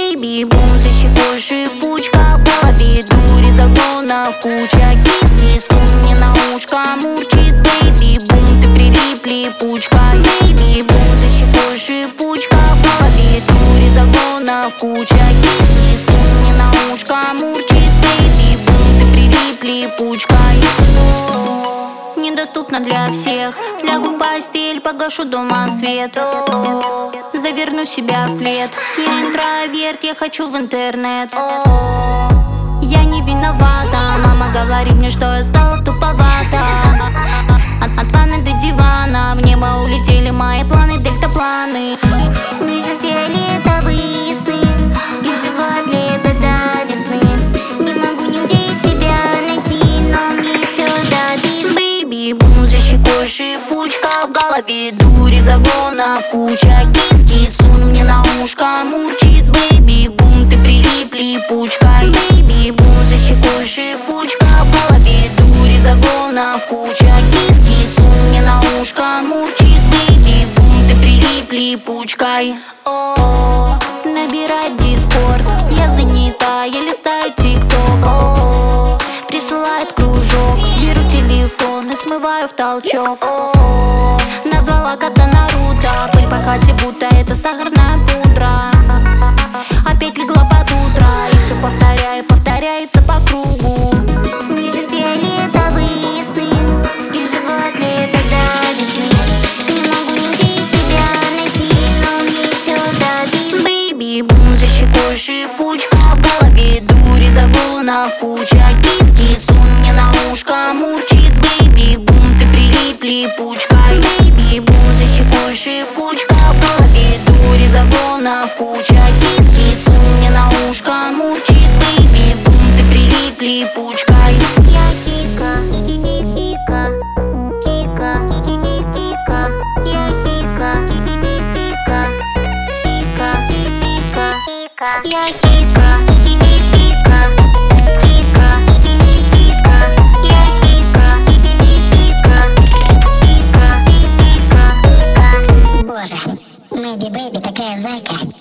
Бэйби-бум, за щекой шипучка, в голове дури, загонов куча. Кис-кис, он мне на ушко мурчит. Бэйби-бум, ты прилип, липучка. Бэйби-бум, за щекой шипучка, в голове дури, загонов куча. Кис-кис, он мне на ушко мурчит. Бэйби-бум, ты прилип, липучкой. Недоступна для всех. Лягу в постель, погашу дома свет. Заверну себя в плед. Я интроверт, я хочу в интернет. Я не виновата. Мама говорит мне, что я стала туповата. От ванны до дивана в небо улетели мои планы, дельтапланы. Вижу фиолетовые сны и живот лето до весны. Не могу нигде себя найти, но мне все дадут. Бэйби-бум, за щекой шипучка, в голове дури, загонов куча. Кис-кис, он мне на ушко мурчит. Бэйби-бум, ты прилип, липучкой. Бэйби-бум, за щекой шипучка, в голове дури, загонов куча. Кис-кис, он мне на ушко мурчит. Бэйби-бум, ты прилип, липучкой. Набирать дискорд, я занята, я листаю тикток. Присылает кружок, беру телефон и смываю в толчок. Назвала кота Наруто, пыль по хате, будто это сахарная пудра. Опять легла под утро, и все повторяется по кругу. Вижу фиолетовые сны и живот лето до весны. Не могу нигде себя найти, но мне все дадут. Бэйби-бум, за щекой шипучка, в голове дури, загонов куча. Кис-кис, он мне на ушко мурчит. Бэйби-бум, ты прилип, липучкой. Бэйби-бум, за щекой шипучка, в голове дури, загонов куча. Кис-кис, он мне на ушко мурчит. Бэйби-бум, ты прилип, липучкой. Я хика, хика, хика, хика, я хика, хика, хика, хика, я хика, хика, хика, я хика, хика, хика. Боже, Мэйби Бэйби такая зайка.